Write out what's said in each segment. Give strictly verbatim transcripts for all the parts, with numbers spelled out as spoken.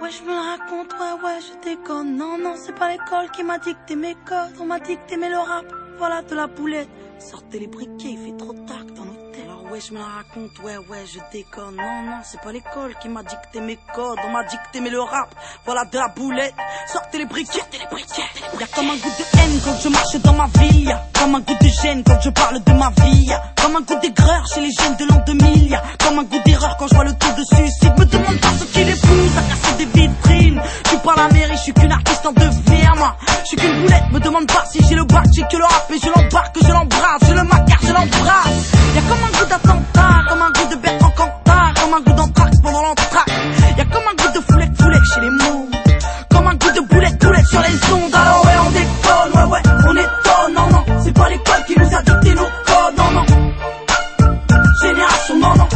ouais, je me la raconte, ouais, ouais, je déconne. Non, non, c'est pas l'école qui m'a dicté mes codes. On m'a dicté, mais le rap, voilà de la boulette. Sortez les briquets, il fait trop de tac dans nos têtes. Alors ouais, je me la raconte, ouais, ouais, je déconne. Non, non, c'est pas l'école qui m'a dicté mes codes. On m'a dicté, mais le rap, voilà de la boulette. Sortez les briquets, sortez les briquets. Y'a comme un goût de haine quand je marche dans ma ville. Y'a comme un goût de gêne quand je parle de ma vie. Y'a comme un goût d'aigreur chez les jeunes de l'an deux mille. Y'a comme un goût d'erreur quand je vois le taux de suicide. Me demande pas ce qui les pousse à casser des vitrines. Je suis pas la mairie, je suis qu'une artiste en devenir, moi. Je suis qu'une boulette, me demande pas si j'ai le bac, j'ai que le rap. Et je l'embarque, je l'embrasse, je le macarre, je l'embrasse. Y'a comme un goût d'attentat, comme un goût de Bertrand Cantat, comme un goût d'anthrax pendant l'entracte. Y'a comme un goût de foulette, foulette chez les mots. Comme un goût de boulette, boulette sur les ondes. Alors ouais, on déconne, ouais, ouais, on étonne, non, non. C'est pas l'école qui nous a dicté nos codes, non, non. Génération, non, non.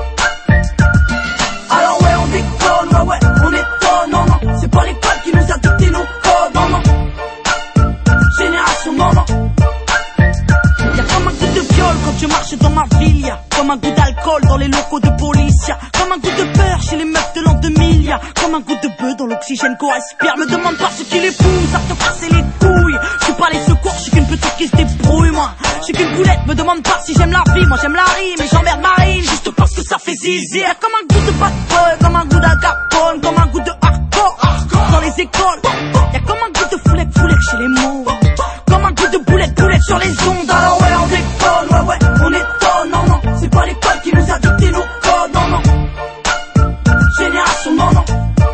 Alors ouais, on déconne, ouais, ouais, on étonne, non, non. C'est pas l'école qui nous a dicté nos codes, non, non. Génération, non, non. Y'a comme un goût de viol quand je marche dans ma ville. Y'a comme un goût d'alcool dans les locaux de police. Y'a comme un goût de peur chez les meufs de l'an deux mille. Y'a comme un goût de bœuf dans l'oxygène qu'on respire. Me demande pas ce qui les pousse à te casser les couilles. Je suis pas les secours, je suis qu'une petite qui se débrouille, moi. Je suis qu'une boulette, me demande pas si j'aime la vie. Moi j'aime la rime et j'emmerde Marine juste parce que ça fait zizi. Y'a comme un goût de bad boy, comme un goût d'Al comme un goût de hardcore, hardcore dans les écoles. Y'a comme un goût de foulette, foulette chez les mots. Comme un goût de boulette, boulette sur les ondes. Alors ouais, on déconne, ouais, ouais, on étonne, non, non. C'est pas l'école qui nous a dicté nos codes, non, non. Génération, non, non.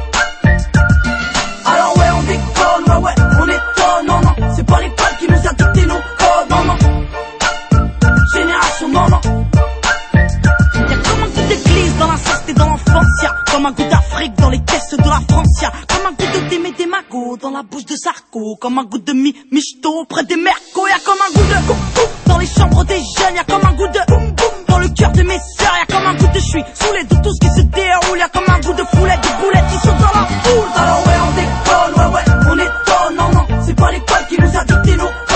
Alors ouais, on déconne, ouais, ouais, on étonne, non, non. C'est pas l'école qui nous a dicté nos codes, non, non. Génération, non, non. Y'a comme un goût d'église dans la ceste et dans l'enfance. Y'a comme un goût d'Afrique dans les caisses de la France. Y'a comme un goût de Démé des Magots dans la bouche de Sarko. Comme un goût de mi michto près des mercos. Y'a comme un goût de boum boum dans les chambres des jeunes. Y'a comme un goût de boum boum dans le cœur de mes sœurs. Y'a comme un goût de je suis saoulé de tout ce qui se déroule. Y'a comme un goût de foulette, de boulettes qui sont dans la foule. Alors ouais, on déconne, ouais, ouais, on étonne, non, non. C'est pas l'école qui nous a dicté nos